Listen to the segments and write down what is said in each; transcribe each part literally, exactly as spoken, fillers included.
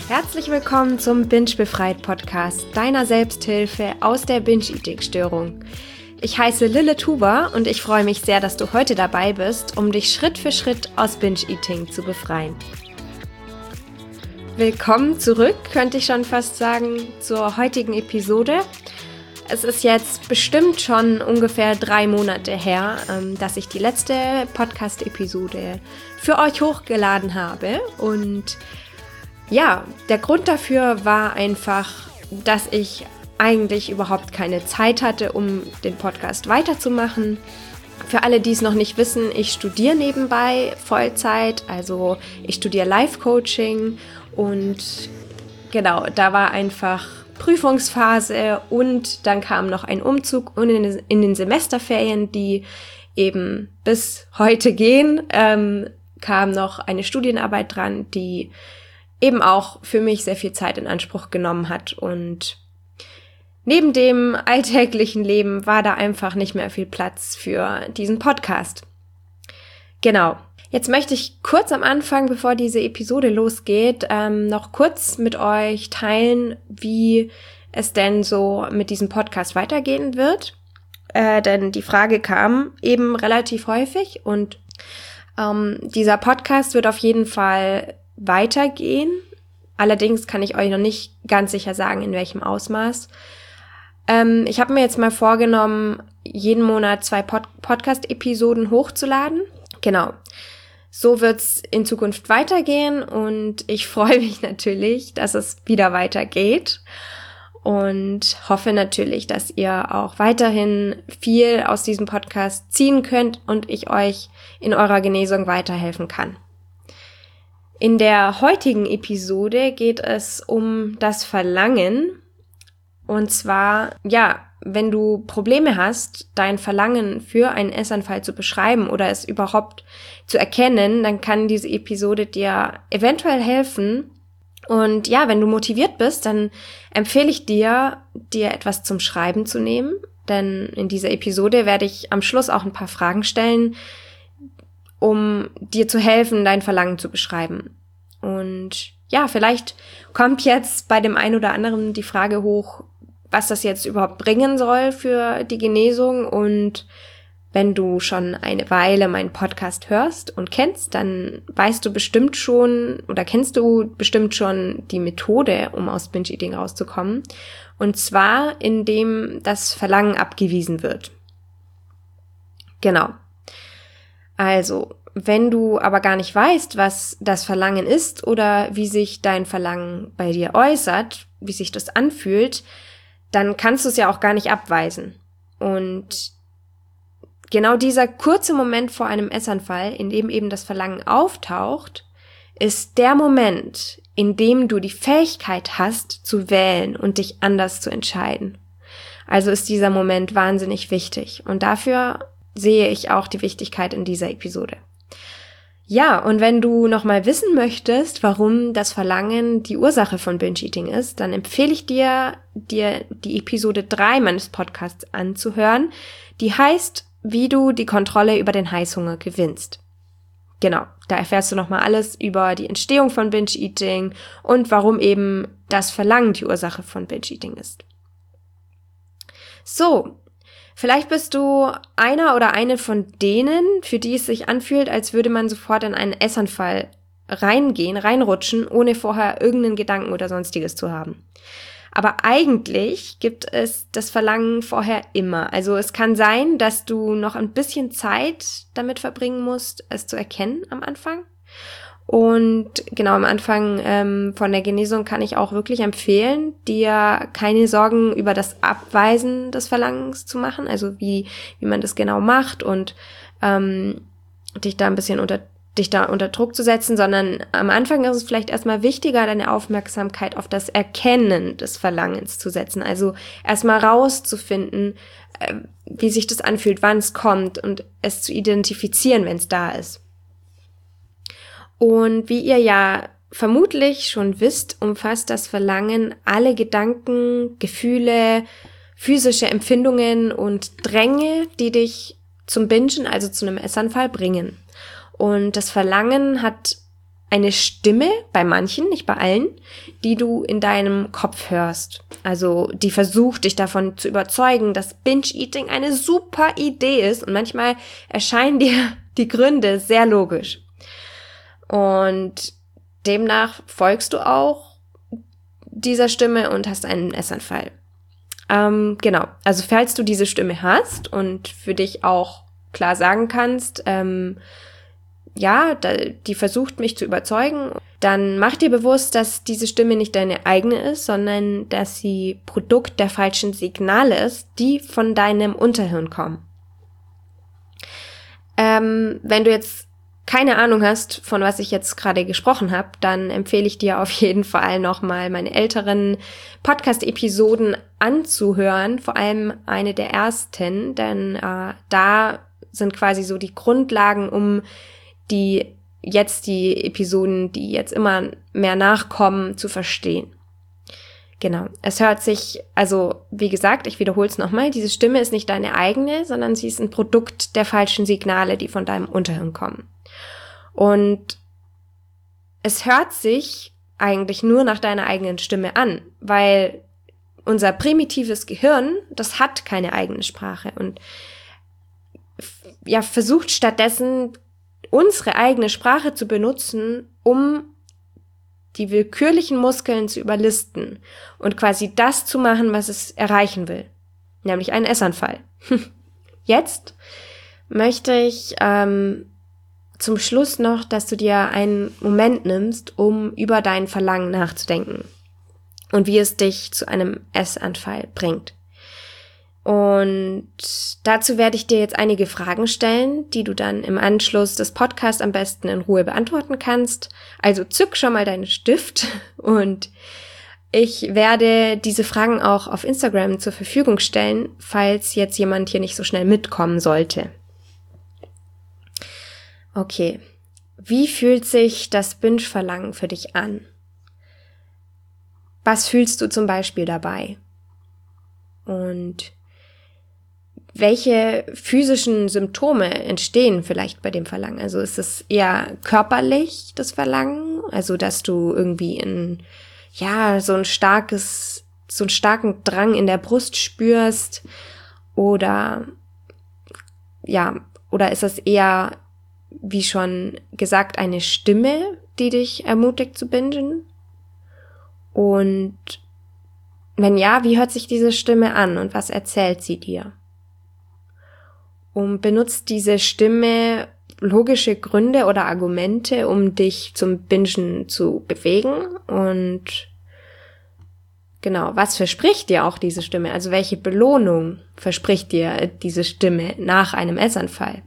Herzlich willkommen zum Binge Befreit Podcast, deiner Selbsthilfe aus der Binge-Eating-Störung. Ich heiße Lille Tuba und ich freue mich sehr, dass du heute dabei bist, um dich Schritt für Schritt aus Binge-Eating zu befreien. Willkommen zurück, könnte ich schon fast sagen, zur heutigen Episode. Es ist jetzt bestimmt schon ungefähr drei Monate her, dass ich die letzte Podcast-Episode für euch hochgeladen habe. Und ja, der Grund dafür war einfach, dass ich eigentlich überhaupt keine Zeit hatte, um den Podcast weiterzumachen. Für alle, die es noch nicht wissen, ich studiere nebenbei Vollzeit, also ich studiere Life-Coaching und genau, da war einfach Prüfungsphase und dann kam noch ein Umzug und in, in den Semesterferien, die eben bis heute gehen, ähm, kam noch eine Studienarbeit dran, die eben auch für mich sehr viel Zeit in Anspruch genommen hat. Und neben dem alltäglichen Leben war da einfach nicht mehr viel Platz für diesen Podcast. Genau. Jetzt möchte ich kurz am Anfang, bevor diese Episode losgeht, ähm, noch kurz mit euch teilen, wie es denn so mit diesem Podcast weitergehen wird. Äh, denn die Frage kam eben relativ häufig und ähm, dieser Podcast wird auf jeden Fall weitergehen. Allerdings kann ich euch noch nicht ganz sicher sagen, in welchem Ausmaß. Ähm, ich habe mir jetzt mal vorgenommen, jeden Monat zwei Pod- Podcast-Episoden hochzuladen. Genau. So wird's in Zukunft weitergehen und ich freue mich natürlich, dass es wieder weitergeht und hoffe natürlich, dass ihr auch weiterhin viel aus diesem Podcast ziehen könnt und ich euch in eurer Genesung weiterhelfen kann. In der heutigen Episode geht es um das Verlangen. Und zwar, ja, wenn du Probleme hast, dein Verlangen für einen Essanfall zu beschreiben oder es überhaupt zu erkennen, dann kann diese Episode dir eventuell helfen. Und ja, wenn du motiviert bist, dann empfehle ich dir, dir etwas zum Schreiben zu nehmen. Denn in dieser Episode werde ich am Schluss auch ein paar Fragen stellen, um dir zu helfen, dein Verlangen zu beschreiben. Und ja, vielleicht kommt jetzt bei dem einen oder anderen die Frage hoch, was das jetzt überhaupt bringen soll für die Genesung. Und wenn du schon eine Weile meinen Podcast hörst und kennst, dann weißt du bestimmt schon oder kennst du bestimmt schon die Methode, um aus Binge-Eating rauszukommen. Und zwar, indem das Verlangen abgewiesen wird. Genau. Also, wenn du aber gar nicht weißt, was das Verlangen ist oder wie sich dein Verlangen bei dir äußert, wie sich das anfühlt, dann kannst du es ja auch gar nicht abweisen. Und genau dieser kurze Moment vor einem Essanfall, in dem eben das Verlangen auftaucht, ist der Moment, in dem du die Fähigkeit hast, zu wählen und dich anders zu entscheiden. Also ist dieser Moment wahnsinnig wichtig. Und dafür sehe ich auch die Wichtigkeit in dieser Episode. Ja, und wenn du nochmal wissen möchtest, warum das Verlangen die Ursache von Binge-Eating ist, dann empfehle ich dir, dir die Episode drei meines Podcasts anzuhören. Die heißt, wie du die Kontrolle über den Heißhunger gewinnst. Genau, da erfährst du nochmal alles über die Entstehung von Binge-Eating und warum eben das Verlangen die Ursache von Binge-Eating ist. So. Vielleicht bist du einer oder eine von denen, für die es sich anfühlt, als würde man sofort in einen Essanfall reingehen, reinrutschen, ohne vorher irgendeinen Gedanken oder sonstiges zu haben. Aber eigentlich gibt es das Verlangen vorher immer. Also es kann sein, dass du noch ein bisschen Zeit damit verbringen musst, es zu erkennen am Anfang. Und genau am Anfang ähm, von der Genesung kann ich auch wirklich empfehlen, dir keine Sorgen über das Abweisen des Verlangens zu machen, also wie wie man das genau macht und ähm, dich da ein bisschen unter dich da unter Druck zu setzen, sondern am Anfang ist es vielleicht erstmal wichtiger, deine Aufmerksamkeit auf das Erkennen des Verlangens zu setzen, also erstmal rauszufinden, äh, wie sich das anfühlt, wann es kommt und es zu identifizieren, wenn es da ist. Und wie ihr ja vermutlich schon wisst, umfasst das Verlangen alle Gedanken, Gefühle, physische Empfindungen und Dränge, die dich zum Bingen, also zu einem Essanfall bringen. Und das Verlangen hat eine Stimme, bei manchen, nicht bei allen, die du in deinem Kopf hörst. Also die versucht, dich davon zu überzeugen, dass Binge-Eating eine super Idee ist. Und manchmal erscheinen dir die Gründe sehr logisch. Und demnach folgst du auch dieser Stimme und hast einen Essanfall. Ähm, genau, also falls du diese Stimme hast und für dich auch klar sagen kannst, ähm, ja, da, die versucht mich zu überzeugen, dann mach dir bewusst, dass diese Stimme nicht deine eigene ist, sondern dass sie Produkt der falschen Signale ist, die von deinem Unterhirn kommen. Ähm, wenn du jetzt keine Ahnung hast, von was ich jetzt gerade gesprochen habe, dann empfehle ich dir auf jeden Fall nochmal meine älteren Podcast-Episoden anzuhören, vor allem eine der ersten, denn äh, da sind quasi so die Grundlagen, um die jetzt die Episoden, die jetzt immer mehr nachkommen, zu verstehen. Genau, es hört sich, also wie gesagt, ich wiederhole es nochmal, diese Stimme ist nicht deine eigene, sondern sie ist ein Produkt der falschen Signale, die von deinem Unterhirn kommen. Und es hört sich eigentlich nur nach deiner eigenen Stimme an, weil unser primitives Gehirn, das hat keine eigene Sprache und ja, versucht stattdessen unsere eigene Sprache zu benutzen, um die willkürlichen Muskeln zu überlisten und quasi das zu machen, was es erreichen will, nämlich einen Essanfall. Jetzt möchte ich ähm, zum Schluss noch, dass du dir einen Moment nimmst, um über dein Verlangen nachzudenken und wie es dich zu einem Essanfall bringt. Und dazu werde ich dir jetzt einige Fragen stellen, die du dann im Anschluss des Podcasts am besten in Ruhe beantworten kannst. Also zück schon mal deinen Stift und ich werde diese Fragen auch auf Instagram zur Verfügung stellen, falls jetzt jemand hier nicht so schnell mitkommen sollte. Okay, wie fühlt sich das Binge-Verlangen für dich an? Was fühlst du zum Beispiel dabei? Und welche physischen Symptome entstehen vielleicht bei dem Verlangen? Also ist es eher körperlich, das Verlangen? Also dass du irgendwie in, ja, so ein starkes, so einen starken Drang in der Brust spürst? Oder, ja, oder ist es eher, wie schon gesagt, eine Stimme, die dich ermutigt zu bingen? Und wenn ja, wie hört sich diese Stimme an und was erzählt sie dir? Und benutzt diese Stimme logische Gründe oder Argumente, um dich zum Bingen zu bewegen? Und genau, was verspricht dir auch diese Stimme? Also welche Belohnung verspricht dir diese Stimme nach einem Essanfall?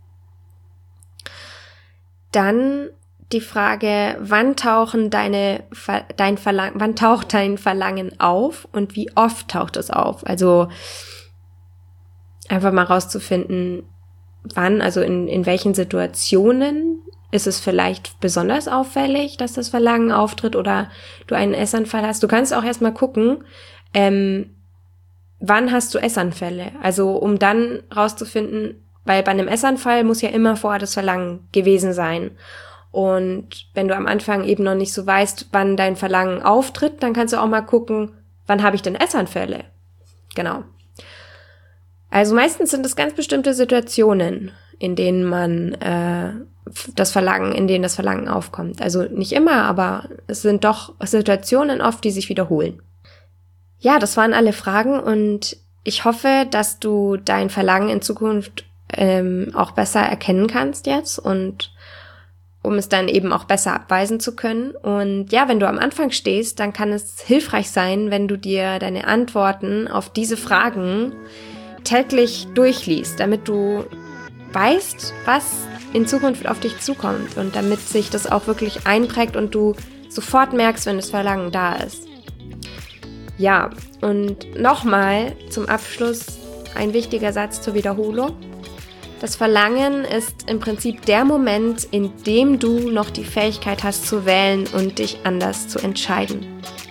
Dann die Frage, wann tauchen deine, dein Verlangen, wann taucht dein Verlangen auf und wie oft taucht es auf? Also einfach mal rauszufinden, wann, also in, in welchen Situationen ist es vielleicht besonders auffällig, dass das Verlangen auftritt oder du einen Essanfall hast. Du kannst auch erstmal gucken, ähm, wann hast du Essanfälle? Also um dann rauszufinden, weil bei einem Essanfall muss ja immer vorher das Verlangen gewesen sein. Und wenn du am Anfang eben noch nicht so weißt, wann dein Verlangen auftritt, dann kannst du auch mal gucken, wann habe ich denn Essanfälle? Genau. Also meistens sind es ganz bestimmte Situationen, in denen man äh, das Verlangen, in denen das Verlangen aufkommt. Also nicht immer, aber es sind doch Situationen oft, die sich wiederholen. Ja, das waren alle Fragen und ich hoffe, dass du dein Verlangen in Zukunft ähm, auch besser erkennen kannst jetzt und um es dann eben auch besser abweisen zu können. Und ja, wenn du am Anfang stehst, dann kann es hilfreich sein, wenn du dir deine Antworten auf diese Fragen täglich durchliest, damit du weißt, was in Zukunft auf dich zukommt und damit sich das auch wirklich einprägt und du sofort merkst, wenn das Verlangen da ist. Ja, und nochmal zum Abschluss ein wichtiger Satz zur Wiederholung. Das Verlangen ist im Prinzip der Moment, in dem du noch die Fähigkeit hast zu wählen und dich anders zu entscheiden.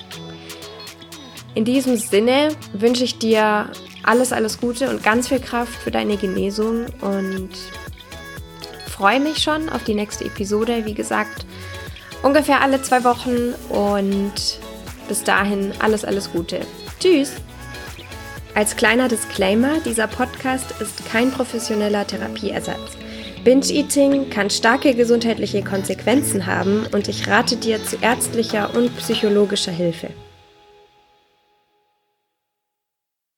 In diesem Sinne wünsche ich dir alles, alles Gute und ganz viel Kraft für deine Genesung und freue mich schon auf die nächste Episode. Wie gesagt, ungefähr alle zwei Wochen und bis dahin alles, alles Gute. Tschüss! Als kleiner Disclaimer, dieser Podcast ist kein professioneller Therapieersatz. Binge-Eating kann starke gesundheitliche Konsequenzen haben und ich rate dir zu ärztlicher und psychologischer Hilfe.